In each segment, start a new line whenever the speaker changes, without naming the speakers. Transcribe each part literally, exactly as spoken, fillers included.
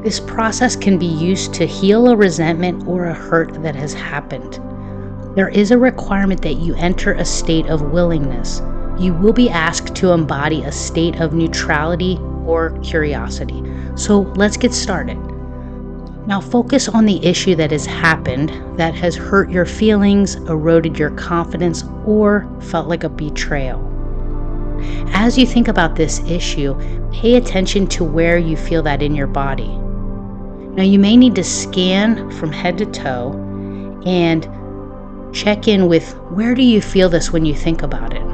This process can be used to heal a resentment or a hurt that has happened. There is a requirement that you enter a state of willingness. You will be asked to embody a state of neutrality or curiosity. So let's get started. Now focus on the issue that has happened, that has hurt your feelings, eroded your confidence, or felt like a betrayal. As you think about this issue, pay attention to where you feel that in your body. Now you may need to scan from head to toe and check in with, where do you feel this when you think about it?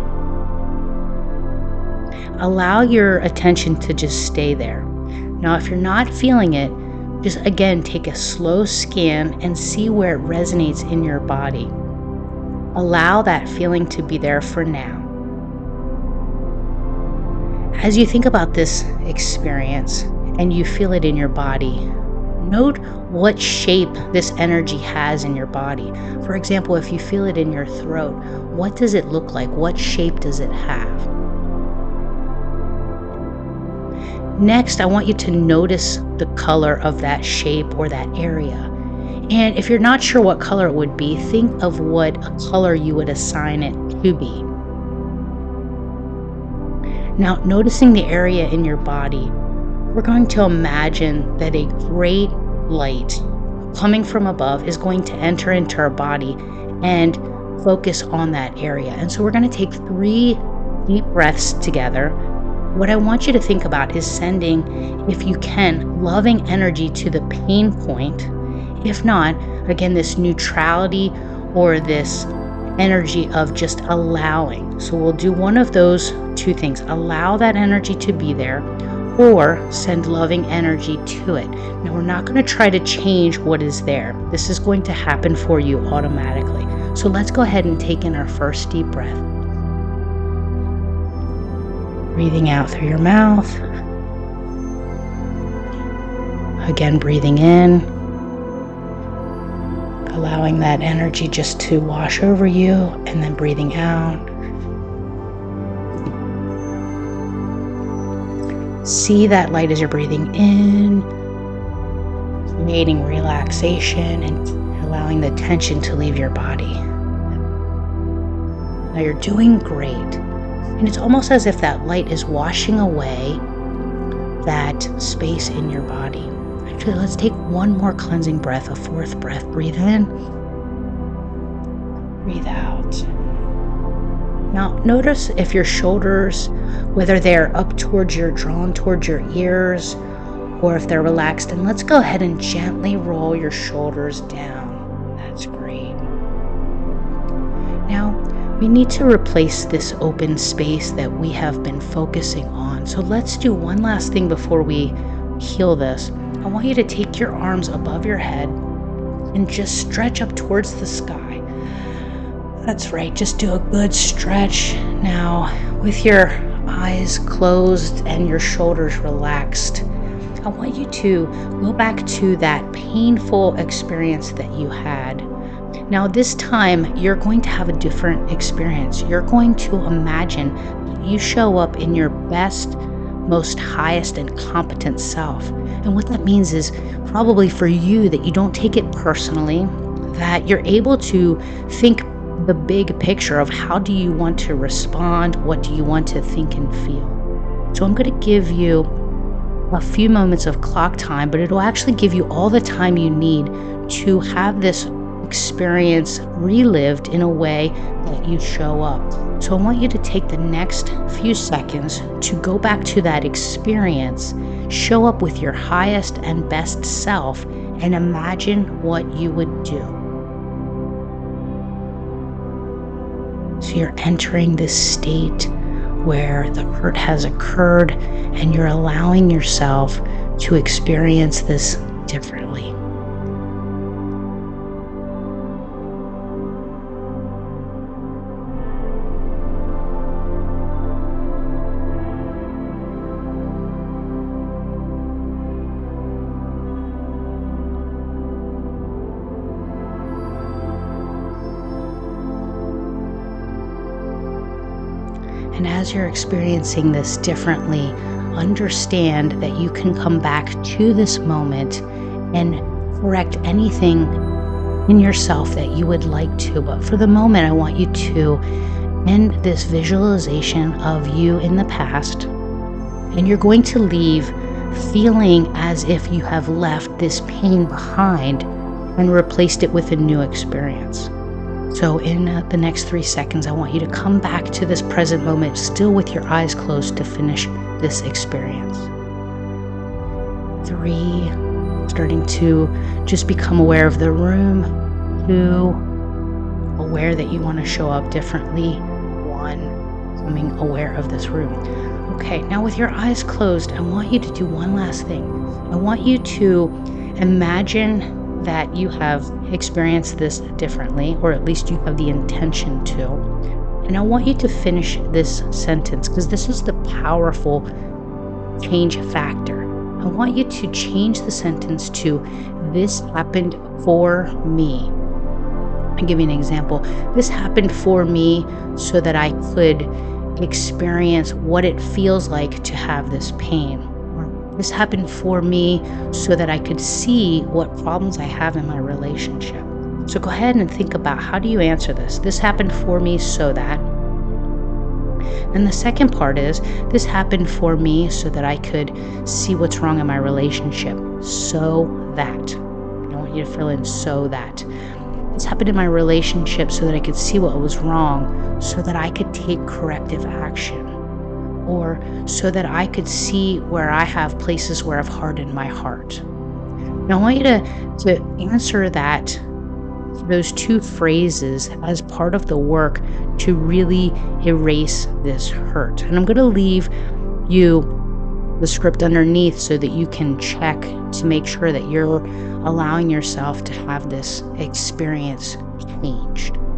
Allow your attention to just stay there. Now if you're not feeling it, just again take a slow scan and see where it resonates in your body. Allow that feeling to be there for now. As you think about this experience and you feel it in your body, note what shape this energy has in your body. For example, if you feel it in your throat, what does it look like? What shape does it have? Next, I want you to notice the color of that shape or that area. And if you're not sure what color it would be, think of what a color you would assign it to be. Now, noticing the area in your body, we're going to imagine that a great light coming from above is going to enter into our body and focus on that area. And so we're going to take three deep breaths together. What I want you to think about is sending, if you can, loving energy to the pain point. If not, again, this neutrality or this energy of just allowing. So we'll do one of those two things. Allow that energy to be there, or send loving energy to it. Now we're not going to try to change what is there. This is going to happen for you automatically. So let's go ahead and take in our first deep breath. Breathing out through your mouth. Again, breathing in. Allowing that energy just to wash over you, and then breathing out. See that light as you're breathing in, creating relaxation and allowing the tension to leave your body. Now you're doing great. And it's almost as if that light is washing away that space in your body. Actually, let's take one more cleansing breath, a fourth breath. Breathe in, breathe out. Now, notice if your shoulders, whether they're up towards your, drawn towards your ears, or if they're relaxed. And let's go ahead and gently roll your shoulders down. That's great. Now, we need to replace this open space that we have been focusing on. So let's do one last thing before we heal this. I want you to take your arms above your head and just stretch up towards the sky. That's right, just do a good stretch. Now, with your eyes closed and your shoulders relaxed, I want you to go back to that painful experience that you had. Now, this time, you're going to have a different experience. You're going to imagine you show up in your best, most highest and competent self. And what that means is probably for you that you don't take it personally, that you're able to think the big picture of how do you want to respond, what do you want to think and feel. So I'm going to give you a few moments of clock time, but it'll actually give you all the time you need to have this experience relived in a way that you show up. So I want you to take the next few seconds to go back to that experience, show up with your highest and best self, and imagine what you would do. So you're entering this state where the hurt has occurred and you're allowing yourself to experience this differently. And as you're experiencing this differently, understand that you can come back to this moment and correct anything in yourself that you would like to. But for the moment, I want you to end this visualization of you in the past, and you're going to leave feeling as if you have left this pain behind and replaced it with a new experience. So in uh, the next three seconds, I want you to come back to this present moment, still with your eyes closed, to finish this experience. Three, starting to just become aware of the room. Two, aware that you want to show up differently. One, becoming aware of this room. Okay, now with your eyes closed, I want you to do one last thing. I want you to imagine that you have experienced this differently, or at least you have the intention to. And I want you to finish this sentence, because this is the powerful change factor. I want you to change the sentence to, "This happened for me." I'll give you an example. This happened for me so that I could experience what it feels like to have this pain. This happened for me so that I could see what problems I have in my relationship. So go ahead and think about, how do you answer this? This happened for me so that. And the second part is, this happened for me so that I could see what's wrong in my relationship. So that. I want you to fill in "so that." This happened in my relationship so that I could see what was wrong, so that I could take corrective action. Or so that I could see where I have places where I've hardened my heart. Now I want you to, to answer that, those two phrases, as part of the work to really erase this hurt. And I'm going to leave you the script underneath so that you can check to make sure that you're allowing yourself to have this experience changed.